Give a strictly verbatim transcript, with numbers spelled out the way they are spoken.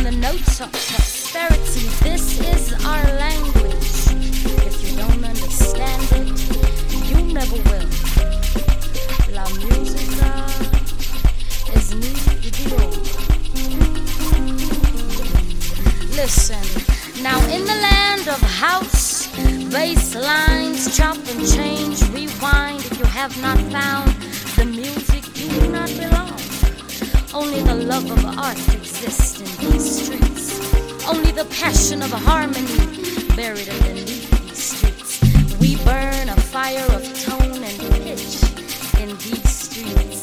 the notes of prosperity. This is our language. If you don't understand it, you never will. La musica is mi idioma. Listen, now in the land of house, bass lines, chop and change, rewind. If you have not found the music, you do not belong. Only the love of art exists in these streets. Only the passion of harmony buried underneath these streets. We burn a fire of tone and pitch in these streets.